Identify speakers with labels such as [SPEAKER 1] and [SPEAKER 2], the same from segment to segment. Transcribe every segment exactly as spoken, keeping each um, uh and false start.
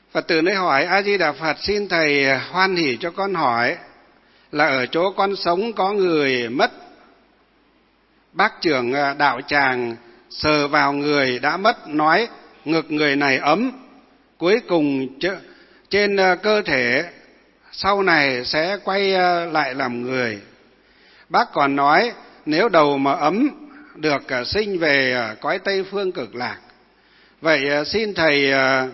[SPEAKER 1] Phật tử nơi hỏi: A Di Đà Phật, xin thầy hoan hỉ cho con hỏi là ở chỗ con sống có người mất. Bác trưởng đạo tràng sờ vào người đã mất, nói ngực người này ấm, cuối cùng trên cơ thể sau này sẽ quay lại làm người. Bác còn nói nếu đầu mà ấm được sinh về cõi Tây Phương Cực Lạc. Vậy xin thầy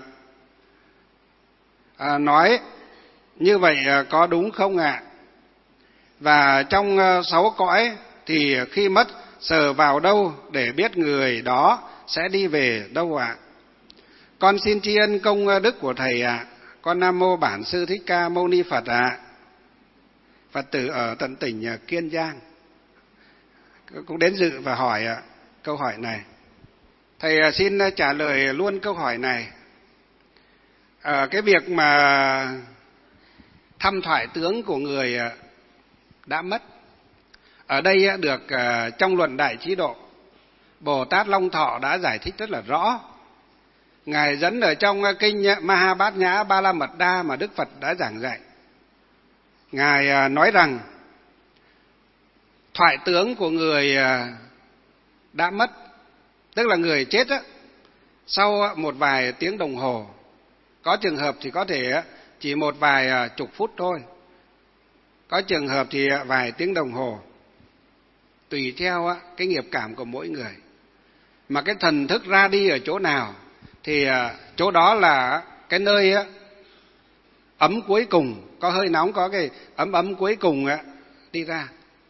[SPEAKER 1] à, nói như vậy có đúng không ạ? Và trong sáu cõi thì khi mất sờ vào đâu để biết người đó sẽ đi về đâu ạ? Con xin tri ân công đức của thầy ạ. Con Nam Mô Bản Sư Thích Ca Mâu Ni Phật ạ. Phật tử ở tận tỉnh Kiên Giang cũng đến dự và hỏi câu hỏi này. Thầy xin trả lời luôn câu hỏi này. À, cái việc mà thăm thoại tướng của người đã mất, ở đây được trong luận Đại Chí Độ, Bồ Tát Long Thọ đã giải thích rất là rõ. Ngài dẫn ở trong kinh Mahabát Nhã Ba La Mật Đa mà Đức Phật đã giảng dạy. Ngài nói rằng thoại tướng của người đã mất, tức là người chết á, sau một vài tiếng đồng hồ, có trường hợp thì có thể chỉ một vài chục phút thôi, có trường hợp thì vài tiếng đồng hồ, tùy theo cái nghiệp cảm của mỗi người. Mà cái thần thức ra đi ở chỗ nào thì chỗ đó là cái nơi ấm cuối cùng, có hơi nóng, có cái ấm ấm cuối cùng đi ra.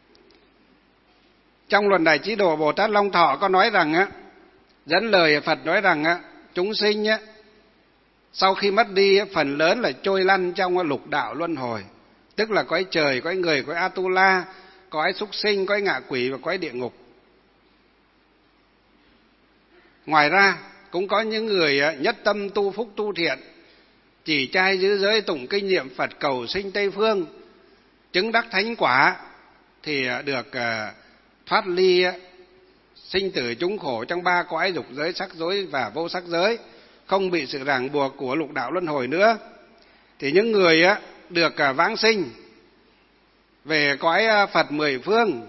[SPEAKER 1] Trong luận Đại Chí Độ, Bồ Tát Long Thọ có nói rằng á, dẫn lời Phật nói rằng á, chúng sinh á, sau khi mất đi phần lớn là trôi lăn trong lục đạo luân hồi, tức là cõi trời, cõi người, cõi Atula, cõi súc sinh, cõi ngạ quỷ và cõi địa ngục. Ngoài ra cũng có những người nhất tâm tu phúc tu thiện, chỉ trai giữ giới tụng kinh niệm Phật cầu sinh Tây Phương, chứng đắc thánh quả thì được thoát ly sinh tử chúng khổ trong ba cõi dục giới, sắc giới và vô sắc giới, không bị sự ràng buộc của lục đạo luân hồi nữa. Thì những người được vãng sinh về cõi Phật mười phương,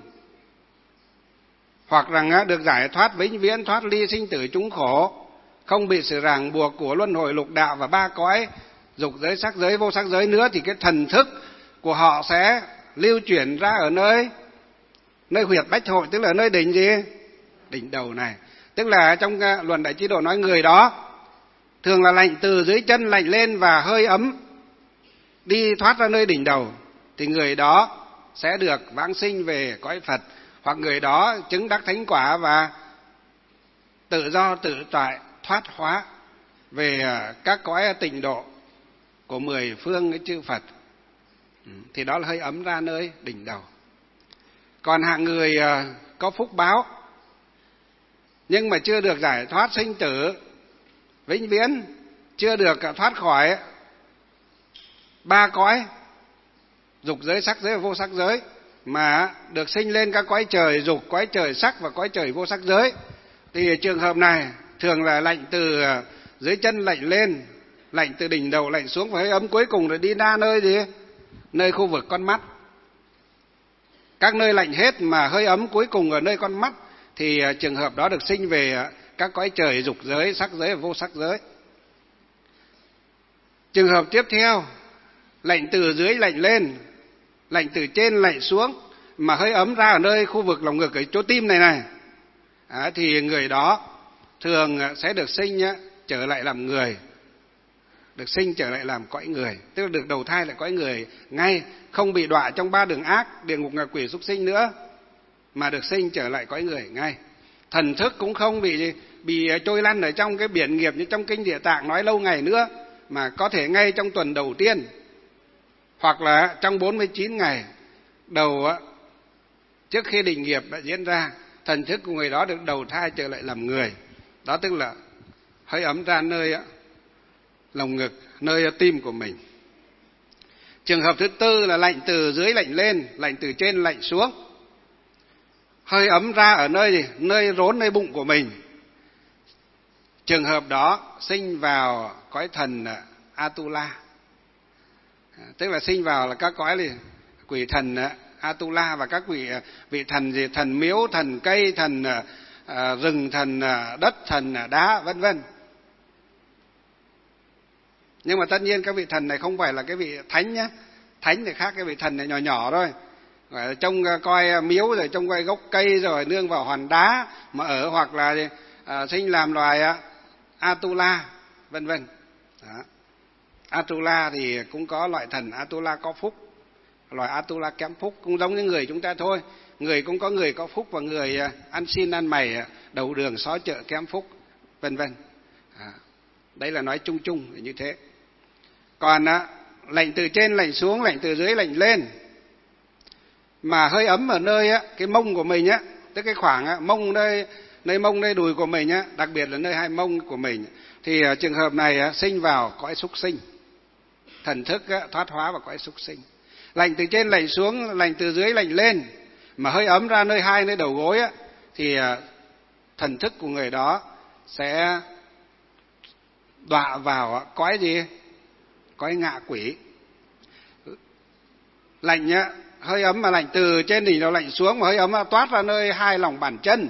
[SPEAKER 1] hoặc rằng được giải thoát vĩnh viễn, thoát ly sinh tử chúng khổ, không bị sự ràng buộc của luân hồi lục đạo và ba cõi dục giới, sắc giới, vô sắc giới nữa, thì cái thần thức của họ sẽ lưu chuyển ra ở nơi nơi huyệt bách hội, tức là nơi đỉnh gì? Đỉnh đầu này. Tức là trong luận Đại Chí Độ nói người đó thường là lạnh từ dưới chân lạnh lên và hơi ấm đi thoát ra nơi đỉnh đầu, thì người đó sẽ được vãng sinh về cõi Phật, hoặc người đó chứng đắc thánh quả và tự do tự tại thoát hóa về các cõi tịnh độ của mười phương chư Phật. Thì đó là hơi ấm ra nơi đỉnh đầu. Còn hạng người có phúc báo nhưng mà chưa được giải thoát sinh tử vĩnh viễn, chưa được thoát khỏi ba cõi dục giới, sắc giới và vô sắc giới, mà được sinh lên các cõi trời dục, cõi trời sắc và cõi trời vô sắc giới, thì trường hợp này thường là lạnh từ dưới chân lạnh lên, lạnh từ đỉnh đầu lạnh xuống, và hơi ấm cuối cùng rồi đi ra nơi gì? Nơi khu vực con mắt. Các nơi lạnh hết mà hơi ấm cuối cùng ở nơi con mắt, thì trường hợp đó được sinh về các cõi trời dục giới, sắc giới và vô sắc giới. Trường hợp tiếp theo, lạnh từ dưới lạnh lên, lạnh từ trên lạnh xuống, mà hơi ấm ra ở nơi khu vực lồng ngực, ở chỗ tim này này, à, thì người đó thường sẽ được sinh trở lại làm người, được sinh trở lại làm cõi người, tức là được đầu thai lại cõi người ngay, không bị đọa trong ba đường ác, địa ngục, ngạ quỷ, súc sinh nữa, mà được sinh trở lại cõi người ngay. Thần thức cũng không bị bị trôi lăn ở trong cái biển nghiệp như trong kinh Địa Tạng nói lâu ngày nữa, mà có thể ngay trong tuần đầu tiên, hoặc là trong bốn mươi chín ngày đầu trước khi định nghiệp đã diễn ra, thần thức của người đó được đầu thai trở lại làm người. Đó tức là hơi ấm ra nơi lồng ngực, nơi tim của mình. Trường hợp thứ tư là lạnh từ dưới lạnh lên, lạnh từ trên lạnh xuống, hơi ấm ra ở nơi gì? Nơi rốn, nơi bụng của mình. Trường hợp đó sinh vào cõi thần Atula. Tức là sinh vào là các cõi gì? Quỷ thần Atula, và các vị vị thần gì? Thần miếu, thần cây, thần à, rừng, thần à, đất, thần à, đá, vân vân. Nhưng mà tất nhiên các vị thần này không phải là cái vị thánh nhé. Thánh thì khác, cái vị thần này nhỏ nhỏ thôi. Gọi là trông coi miếu, rồi trông coi gốc cây, rồi nương vào hòn đá mà ở, hoặc là à, sinh làm loài à, Atula, vân vân. Atula thì cũng có loại thần Atula có phúc, loài Atula kém phúc, cũng giống như người chúng ta thôi. Người cũng có người có phúc và người ăn xin ăn mày, đầu đường xó chợ kém phúc, vân vân. À, đấy là nói chung chung như thế. Còn á, lệnh từ trên lệnh xuống, lệnh từ dưới lệnh lên, mà hơi ấm ở nơi á, cái mông của mình á, tức cái khoảng á, mông nơi nơi mông nơi đùi của mình á, đặc biệt là nơi hai mông của mình, thì trường hợp này á, sinh vào cõi súc sinh, thần thức á, thoát hóa vào cõi súc sinh. Lệnh từ trên lệnh xuống, lệnh từ dưới lệnh lên, mà hơi ấm ra nơi hai nơi đầu gối á, thì thần thức của người đó sẽ đọa vào cõi gì? Cõi ngạ quỷ. Lệnh á, hơi ấm mà lệnh từ trên đỉnh đầu lệnh xuống, mà hơi ấm mà toát ra nơi hai lòng bàn chân.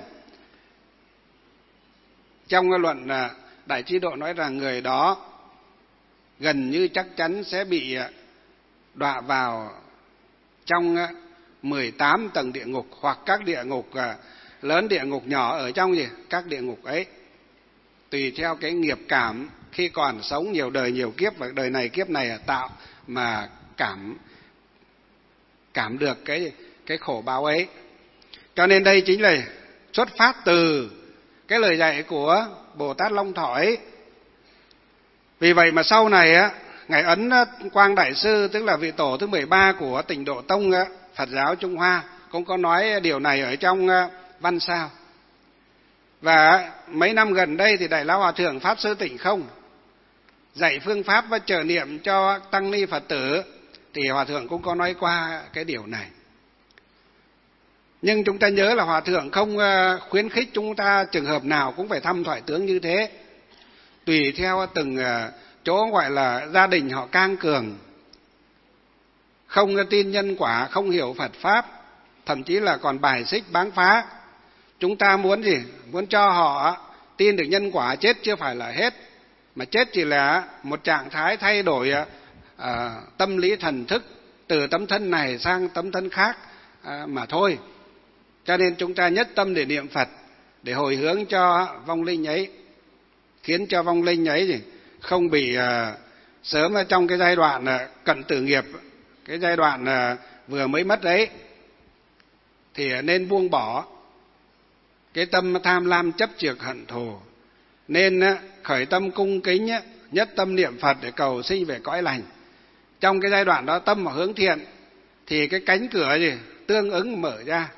[SPEAKER 1] Trong cái luận Đại Trí Độ nói rằng người đó gần như chắc chắn sẽ bị đọa vào trong mười tám tầng địa ngục, hoặc các địa ngục lớn, địa ngục nhỏ ở trong gì? Các địa ngục ấy. Tùy theo cái nghiệp cảm khi còn sống nhiều đời nhiều kiếp, và đời này kiếp này tạo mà cảm cảm được cái cái khổ báo ấy. Cho nên đây chính là xuất phát từ cái lời dạy của Bồ Tát Long Thọ ấy. Vì vậy mà sau này á, ngài Ấn Quang Đại Sư, tức là vị tổ thứ mười ba của Tịnh Độ Tông á, Phật giáo Trung Hoa, cũng có nói điều này ở trong văn sao. Và mấy năm gần đây thì Đại Lão Hòa Thượng Pháp Sư Tịnh Không dạy phương pháp và trợ niệm cho tăng ni Phật tử, thì Hòa Thượng cũng có nói qua cái điều này. Nhưng chúng ta nhớ là Hòa Thượng không khuyến khích chúng ta trường hợp nào cũng phải thăm thoại tướng như thế. Tùy theo từng chỗ gọi là gia đình họ cang cường, không tin nhân quả, không hiểu Phật Pháp, thậm chí là còn bài xích báng phá. Chúng ta muốn gì? Muốn cho họ tin được nhân quả, chết chưa phải là hết, mà chết chỉ là một trạng thái thay đổi à, tâm lý thần thức từ tấm thân này sang tấm thân khác à, mà thôi. Cho nên chúng ta nhất tâm để niệm Phật, để hồi hướng cho vong linh ấy, khiến cho vong linh ấy gì không bị à, sớm ở trong cái giai đoạn à, cận tử nghiệp, cái giai đoạn à, vừa mới mất đấy, thì nên buông bỏ cái tâm tham lam chấp chược hận thù, nên à, khởi tâm cung kính, á, nhất tâm niệm Phật để cầu sinh về cõi lành. Trong cái giai đoạn đó tâm mà hướng thiện thì cái cánh cửa gì tương ứng mở ra.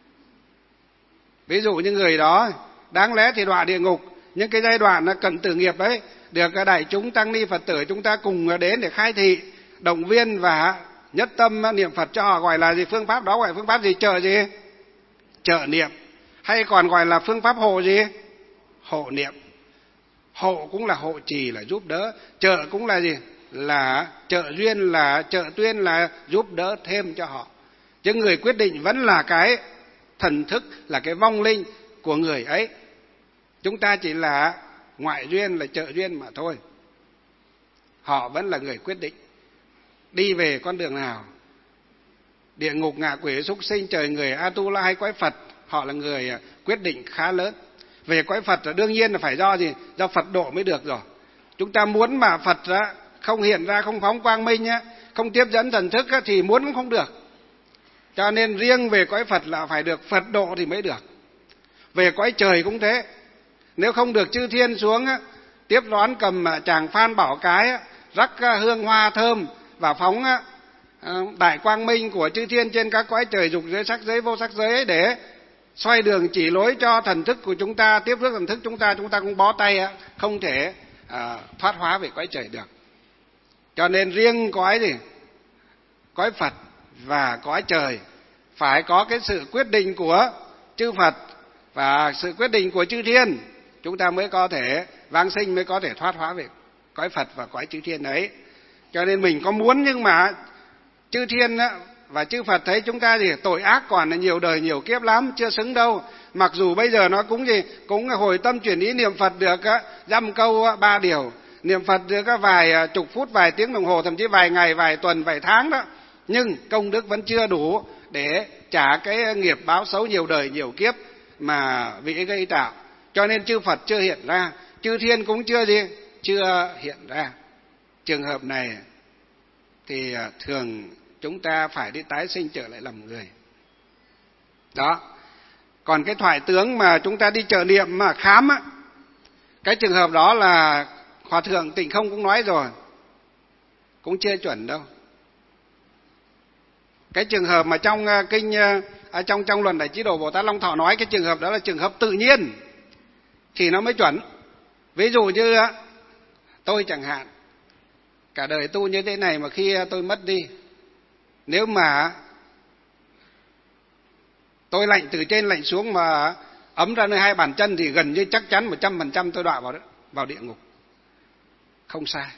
[SPEAKER 1] Ví dụ như người đó đáng lẽ thì đọa địa ngục, nhưng cái giai đoạn cận tử nghiệp ấy được đại chúng tăng ni Phật tử chúng ta cùng đến để khai thị, động viên và nhất tâm niệm Phật cho họ. Gọi là gì? Phương pháp đó gọi là phương pháp gì? Trợ gì? Trợ niệm. Hay còn gọi là phương pháp hộ gì? Hộ niệm. Hộ cũng là hộ trì, là giúp đỡ. Trợ cũng là gì? Là trợ duyên, là trợ tuyên, là giúp đỡ thêm cho họ. Chứ người quyết định vẫn là cái thần thức, là cái vong linh của người ấy. Chúng ta chỉ là ngoại duyên, là trợ duyên mà thôi. Họ vẫn là người quyết định đi về con đường nào. Địa ngục, ngạ quỷ, súc sinh, trời người, Atula hay cõi Phật, họ là người quyết định khá lớn. Về cõi Phật là đương nhiên là phải do gì? Do Phật độ mới được rồi. Chúng ta muốn mà Phật không hiện ra, không phóng quang minh, không tiếp dẫn thần thức thì muốn cũng không được. Cho nên riêng về cõi Phật là phải được Phật độ thì mới được. Về cõi trời cũng thế. Nếu không được chư thiên xuống tiếp đón, cầm tràng phan bảo cái, rắc hương hoa thơm và phóng đại quang minh của chư thiên trên các cõi trời dục giới, sắc giới, vô sắc giới để xoay đường chỉ lối cho thần thức của chúng ta, tiếp rước thần thức chúng ta, chúng ta cũng bó tay, không thể à, thoát hóa về cõi trời được. Cho nên riêng cõi gì? Cõi Phật và cõi trời phải có cái sự quyết định của chư Phật và sự quyết định của chư thiên, chúng ta mới có thể vãng sinh, mới có thể thoát hóa về cõi Phật và cõi chư thiên ấy. Cho nên mình có muốn, nhưng mà chư thiên và chư Phật thấy chúng ta gì tội ác còn là nhiều đời nhiều kiếp lắm, chưa xứng đâu. Mặc dù bây giờ nó cũng gì cũng hồi tâm chuyển ý niệm Phật được dăm câu ba điều, niệm Phật được vài chục phút, vài tiếng đồng hồ, thậm chí vài ngày, vài tuần, vài tháng đó, nhưng công đức vẫn chưa đủ để trả cái nghiệp báo xấu nhiều đời nhiều kiếp mà vị gây tạo. Cho nên chư Phật chưa hiện ra, chư thiên cũng chưa gì chưa hiện ra. Trường hợp này thì thường chúng ta phải đi tái sinh trở lại làm người. Đó. Còn cái thoại tướng mà chúng ta đi trợ niệm mà khám á, cái trường hợp đó là Hòa thượng Tịnh Không cũng nói rồi, cũng chưa chuẩn đâu. Cái trường hợp mà trong kinh à, trong trong luận Đại Chí Đồ Bồ Tát Long Thọ nói, cái trường hợp đó là trường hợp tự nhiên thì nó mới chuẩn. Ví dụ như tôi chẳng hạn, cả đời tu như thế này mà khi tôi mất đi, nếu mà tôi lạnh từ trên lạnh xuống mà ấm ra nơi hai bàn chân thì gần như chắc chắn một trăm phần trăm tôi đọa vào đó, vào địa ngục. Không sai.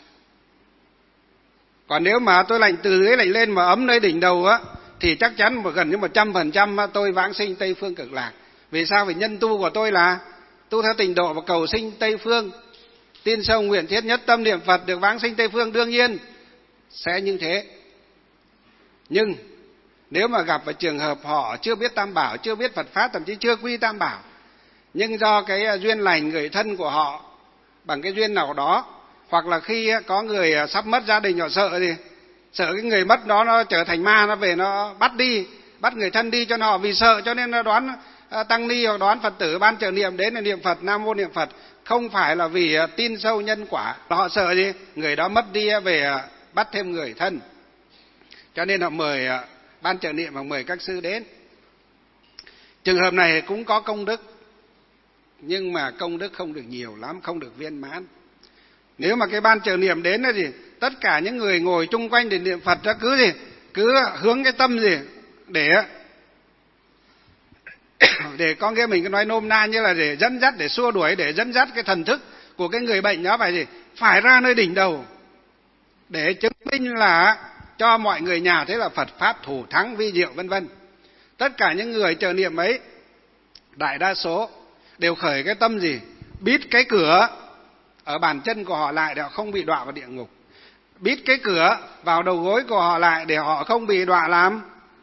[SPEAKER 1] Còn nếu mà tôi lạnh từ dưới lạnh lên mà ấm nơi đỉnh đầu á, thì chắc chắn mà gần như một trăm phần trăm tôi vãng sinh Tây Phương Cực Lạc. Vì sao? Vì nhân tu của tôi là tu theo tịnh độ và cầu sinh Tây Phương. Tin sâu nguyện thiết nhất tâm niệm Phật được vãng sinh Tây Phương, đương nhiên sẽ như thế. Nhưng nếu mà gặp vào trường hợp họ chưa biết Tam Bảo, chưa biết Phật Pháp, thậm chí chưa quy Tam Bảo, nhưng do cái duyên lành người thân của họ bằng cái duyên nào đó, hoặc là khi có người sắp mất gia đình họ sợ gì, sợ cái người mất đó nó trở thành ma, nó về nó bắt đi, bắt người thân đi cho họ, vì sợ cho nên nó đoán tăng ni hoặc đoán Phật tử ban trợ niệm đến là niệm Phật, Nam Mô Niệm Phật, không phải là vì tin sâu nhân quả. Họ sợ gì? Người đó mất đi về bắt thêm người thân. Cho nên họ mời ban trợ niệm và mời các sư đến. Trường hợp này cũng có công đức, nhưng mà công đức không được nhiều lắm, không được viên mãn. Nếu mà cái ban trợ niệm đến là gì, tất cả những người ngồi chung quanh để niệm Phật đó cứ gì, cứ hướng cái tâm gì để để con nghe mình nói nôm na như là để dẫn dắt, để xua đuổi, để dẫn dắt cái thần thức của cái người bệnh đó phải gì, phải ra nơi đỉnh đầu để chứng minh là cho mọi người nhà thế là Phật pháp thủ thắng vi diệu vân vân. Tất cả những người trợ niệm ấy, đại đa số đều khởi cái tâm gì, bít cái cửa ở bàn chân của họ lại để họ không bị đọa vào địa ngục, bít cái cửa vào đầu gối của họ lại để họ không bị đọa làm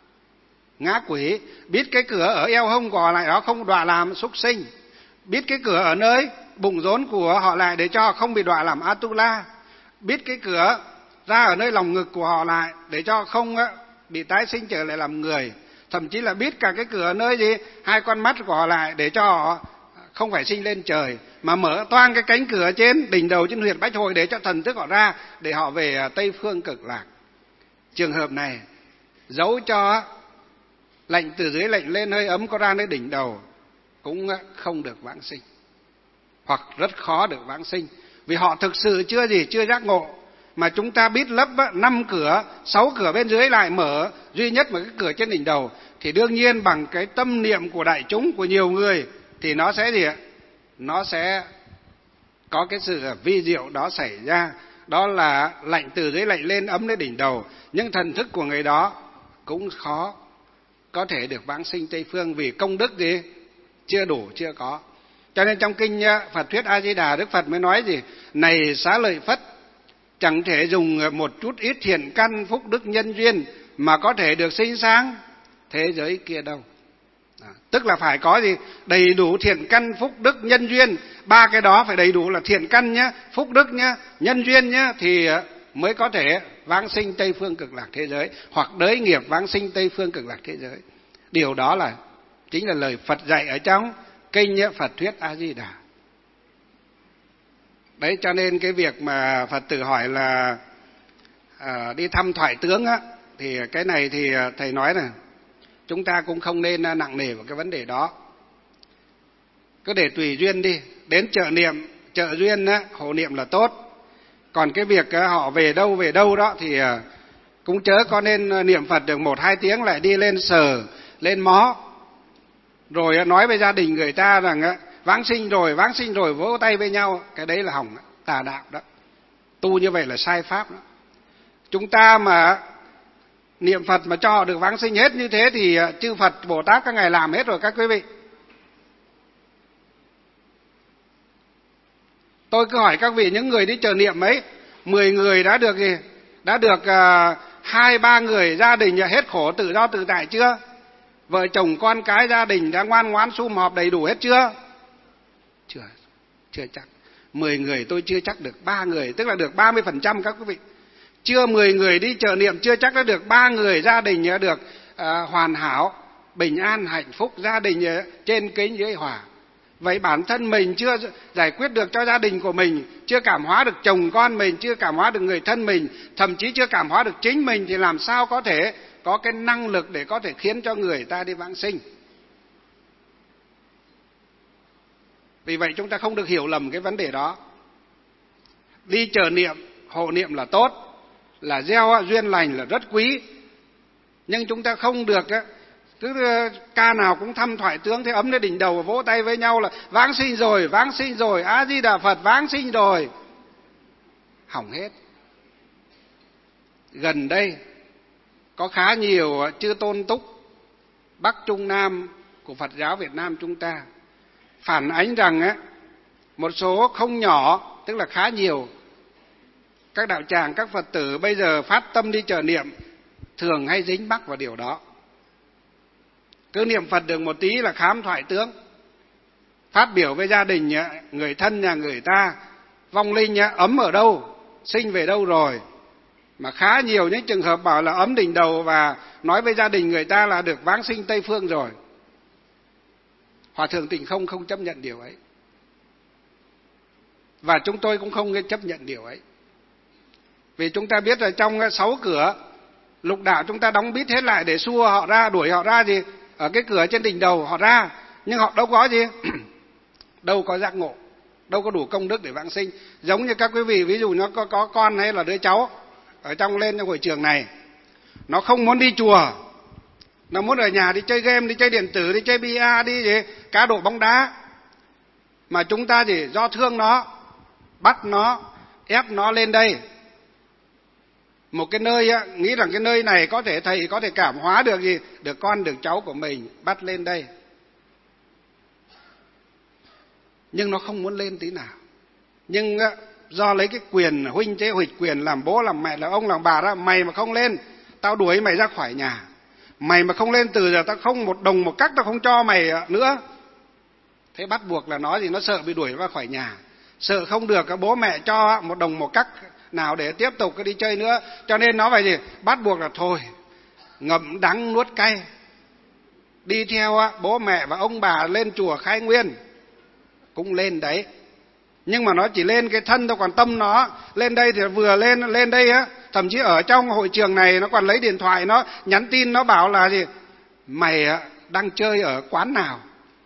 [SPEAKER 1] ngã quỷ, bít cái cửa ở eo hông của họ lại đó không đọa làm súc sinh, bít cái cửa ở nơi bụng rốn của họ lại để cho họ không bị đọa làm Atula, bít cái cửa ra ở nơi lòng ngực của họ lại để cho không bị tái sinh trở lại làm người, thậm chí là bít cả cái cửa nơi gì hai con mắt của họ lại để cho họ không phải sinh lên trời, mà mở toang cái cánh cửa trên đỉnh đầu trên huyệt bách hội để cho thần thức họ ra, để họ về Tây Phương Cực Lạc. Trường hợp này giấu cho lạnh từ dưới lạnh lên, hơi ấm có ra nơi đỉnh đầu cũng không được vãng sinh, hoặc rất khó được vãng sinh, vì họ thực sự chưa gì chưa giác ngộ. Mà chúng ta biết lấp năm cửa, sáu cửa bên dưới lại mở duy nhất một cái cửa trên đỉnh đầu, thì đương nhiên bằng cái tâm niệm của đại chúng, của nhiều người, thì nó sẽ gì ạ? Nó sẽ có cái sự vi diệu đó xảy ra. Đó là lạnh từ dưới lạnh lên, ấm lên đỉnh đầu. Nhưng thần thức của người đó cũng khó có thể được vãng sinh Tây Phương, vì công đức gì? Chưa đủ, chưa có. Cho nên trong kinh Phật Thuyết A Di Đà, Đức Phật mới nói gì? Này Xá Lợi Phất, chẳng thể dùng một chút ít thiện căn phúc đức nhân duyên mà có thể được sinh sang thế giới kia đâu. À, tức là phải có gì? Đầy đủ thiện căn phúc đức nhân duyên. Ba cái đó phải đầy đủ là thiện căn nhá, phúc đức nhá, nhân duyên nhá, thì mới có thể vãng sinh Tây Phương Cực Lạc thế giới, hoặc đới nghiệp vãng sinh Tây Phương Cực Lạc thế giới. Điều đó là chính là lời Phật dạy ở trong kinh Phật Thuyết A Di Đà. Đấy, cho nên cái việc mà Phật tử hỏi là à, đi thăm thoại tướng á, thì cái này thì thầy nói là chúng ta cũng không nên nặng nề vào cái vấn đề đó. Cứ để tùy duyên đi, đến trợ niệm, trợ duyên á, hộ niệm là tốt. Còn cái việc họ về đâu về đâu đó thì cũng chớ có nên niệm Phật được một hai tiếng lại đi lên sờ, lên mó, rồi nói với gia đình người ta rằng vãng sinh rồi, vãng sinh rồi, vỗ tay với nhau. Cái đấy là hỏng, tà đạo đó. Tu như vậy là sai pháp đó. Chúng ta mà niệm Phật mà cho họ được vãng sinh hết như thế thì chư Phật Bồ Tát các ngài làm hết rồi các quý vị. Tôi cứ hỏi các vị, những người đi chờ niệm ấy, mười người đã được gì? Đã được uh, hai ba người gia đình hết khổ tự do tự tại chưa? Vợ chồng con cái gia đình đã ngoan ngoãn sum họp đầy đủ hết chưa? Chưa, chưa chắc. Mười người tôi chưa chắc được ba người, tức là được ba mươi phần trăm các quý vị. Chưa mười người đi chờ niệm chưa chắc đã được ba người gia đình đã được uh, hoàn hảo, bình an, hạnh phúc, gia đình trên kính dưới hòa. Vậy bản thân mình chưa giải quyết được cho gia đình của mình, chưa cảm hóa được chồng con mình, chưa cảm hóa được người thân mình, thậm chí chưa cảm hóa được chính mình, thì làm sao có thể có cái năng lực để có thể khiến cho người ta đi vãng sinh. Vì vậy chúng ta không được hiểu lầm cái vấn đề đó. Đi chờ niệm, hộ niệm là tốt, là gieo duyên lành là rất quý, nhưng chúng ta không được cứ ca nào cũng thăm thoại tướng thế ấm lên đỉnh đầu và vỗ tay với nhau là vãng sinh rồi, vãng sinh rồi, A Di Đà Phật vãng sinh rồi. Hỏng hết. Gần đây có khá nhiều chư tôn túc Bắc Trung Nam của Phật giáo Việt Nam chúng ta phản ánh rằng á, một số không nhỏ, tức là khá nhiều các đạo tràng, các Phật tử bây giờ phát tâm đi chờ niệm thường hay dính mắc vào điều đó. Cứ niệm Phật được một tí là khám thoại tướng, phát biểu với gia đình, người thân nhà người ta, vong linh ấm ở đâu, sinh về đâu rồi. Mà khá nhiều những trường hợp bảo là ấm đỉnh đầu và nói với gia đình người ta là được vãng sinh Tây Phương rồi. Hòa thượng Tịnh Không không chấp nhận điều ấy. Và chúng tôi cũng không chấp nhận điều ấy. Vì chúng ta biết là trong sáu cửa lục đạo chúng ta đóng bít hết lại để xua họ ra, đuổi họ ra gì, ở cái cửa trên đỉnh đầu họ ra, nhưng họ đâu có gì đâu có giác ngộ, đâu có đủ công đức để vãng sinh. Giống như các quý vị, ví dụ nó có, có con hay là đứa cháu ở trong lên trong hội trường này, nó không muốn đi chùa, nó muốn ở nhà đi chơi game, đi chơi điện tử, đi chơi bia, đi gì, cá độ bóng đá, mà chúng ta chỉ do thương nó, bắt nó, ép nó lên đây một cái nơi á, nghĩ rằng cái nơi này có thể thầy có thể cảm hóa được gì, được con được cháu của mình, bắt lên đây. Nhưng nó không muốn lên tí nào. Nhưng á, do lấy cái quyền huynh chế huỵch quyền làm bố làm mẹ làm ông làm bà đó, mày mà không lên tao đuổi mày ra khỏi nhà, mày mà không lên từ giờ tao không một đồng một cắc tao không cho mày nữa. Thế bắt buộc là nó gì, nó sợ bị đuổi ra khỏi nhà, sợ không được các bố mẹ cho một đồng một cắc nào để tiếp tục cái đi chơi nữa, cho nên nó phải gì, bắt buộc là thôi ngậm đắng nuốt cay, đi theo bố mẹ và ông bà lên chùa khai nguyên. Cũng lên đấy, nhưng mà nó chỉ lên cái thân thôi, còn tâm nó lên đây thì vừa lên lên đây á, thậm chí ở trong hội trường này nó còn lấy điện thoại nó nhắn tin, nó bảo là gì, mày đang chơi ở quán nào,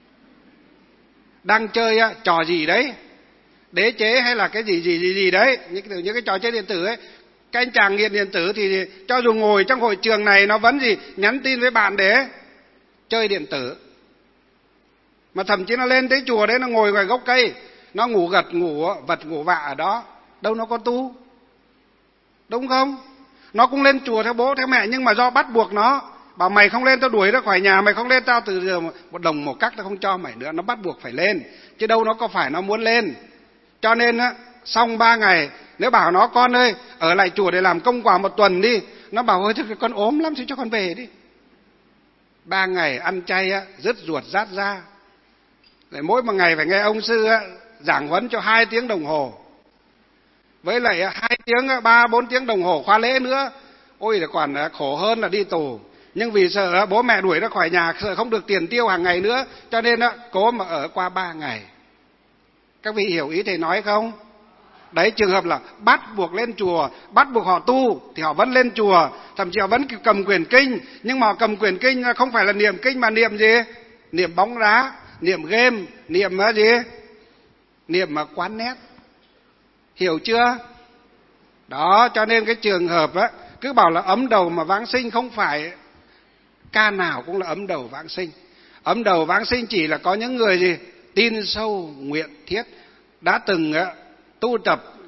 [SPEAKER 1] đang chơi trò gì đấy, đế chế hay là cái gì gì gì gì đấy, những cái, những cái trò chơi điện tử ấy. Cái anh chàng nghiện điện tử thì cho dù ngồi trong hội trường này nó vẫn gì nhắn tin với bạn để chơi điện tử. Mà thậm chí nó lên tới chùa đấy, nó ngồi ngoài gốc cây, nó ngủ gật ngủ vật ngủ vạ ở đó, đâu nó có tu, đúng không? Nó cũng lên chùa theo bố theo mẹ, nhưng mà do bắt buộc nó, bảo mày không lên tao đuổi ra khỏi nhà, mày không lên tao từ giờ một đồng một cắc tao không cho mày nữa. Nó bắt buộc phải lên, chứ đâu nó có phải nó muốn lên. Cho nên á, xong ba ngày nếu bảo nó con ơi ở lại chùa để làm công quả một tuần đi, nó bảo ơi thôi con ốm lắm thì cho con về đi. Ba ngày ăn chay á, rứt ruột rát ra. Lại mỗi một ngày phải nghe ông sư á, giảng huấn cho hai tiếng đồng hồ, với lại hai tiếng ba bốn tiếng đồng hồ khóa lễ nữa. Ôi là còn khổ hơn là đi tù. Nhưng vì sợ bố mẹ đuổi ra khỏi nhà, sợ không được tiền tiêu hàng ngày nữa, cho nên á, cố mà ở qua ba ngày. Các vị hiểu ý thầy nói không? Đấy, trường hợp là bắt buộc lên chùa, bắt buộc họ tu thì họ vẫn lên chùa, thậm chí họ vẫn cầm quyển kinh, nhưng mà họ cầm quyển kinh không phải là niệm kinh mà niệm gì? Niệm bóng đá, niệm game, niệm gì? Niệm mà quán nét. Hiểu chưa? Đó, cho nên cái trường hợp á, cứ bảo là ấm đầu mà vãng sinh, không phải ca nào cũng là ấm đầu vãng sinh. Ấm đầu vãng sinh chỉ là có những người gì? Tin sâu nguyện thiết, đã từng tu tập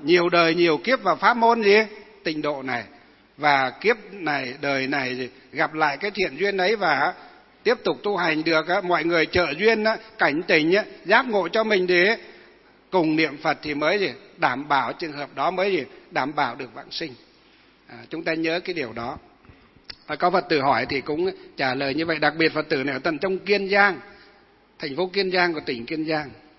[SPEAKER 1] nhiều đời nhiều kiếp vào pháp môn gì tịnh độ này, và kiếp này đời này gì, gặp lại cái thiện duyên ấy và tiếp tục tu hành được, mọi người trợ duyên cảnh tỉnh giác ngộ cho mình để cùng niệm Phật thì mới gì đảm bảo trường hợp đó mới gì đảm bảo được vãng sinh. À, chúng ta nhớ cái điều đó. Và có Phật tử hỏi thì cũng trả lời như vậy, đặc biệt Phật tử này ở tận trong Kiên Giang, thành phố Kiên Giang của tỉnh Kiên Giang.